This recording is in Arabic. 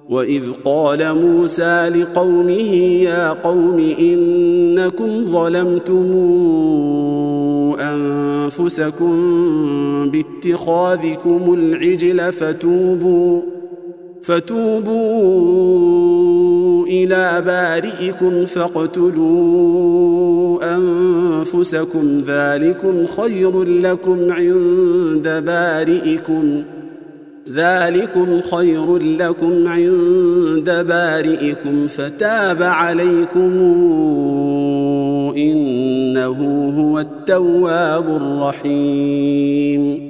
وإذ قال موسى لقومه يا قوم إنكم ظلمتم أنفسكم باتخاذكم العجل فتوبوا إلى بارئكم فاقتلوا أنفسكم ذلكم خير لكم عند بارئكم فتاب عليكم إنه هو التواب الرحيم